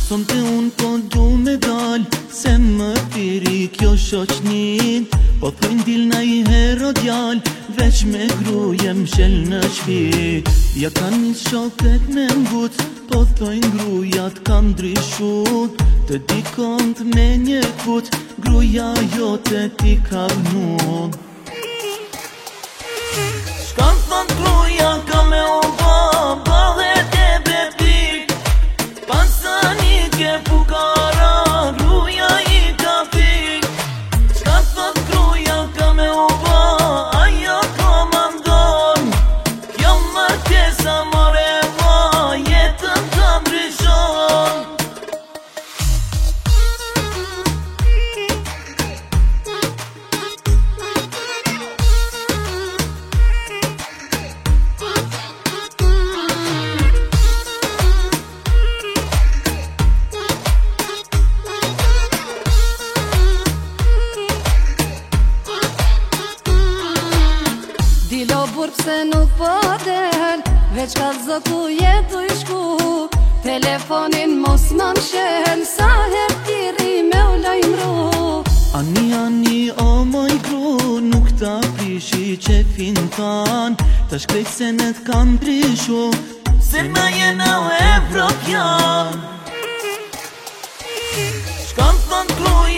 Sonte unë po du me dal, se më piri kjo shoqnin. Po thojnë dilna i hero djal, veç me gruje m'shel në shpi. Ja kanë shoket me ngut, po thojnë grujat kanë ndryshut. Të dikont me një kut, gruja jote ti ka vnut. Shkan thon gruja ka me uva, bëhet e bepik. Pasani ke fukara, gruja i ka fik. Shkan thon gruja ka me uva, ajo komandon. Kjo markesa moreva, jetën ka ndryshon. Dilo burë pse nuk po del, veç ka zëku jetu i shku. Telefonin mos më mshel, sa her tiri me u lajmru. Ani, o moj gru, nuk ta prishi qefin tan. Ta shkrejt se ne t'kan ndryshu, se na jena u evropjan. Shkan thon gruja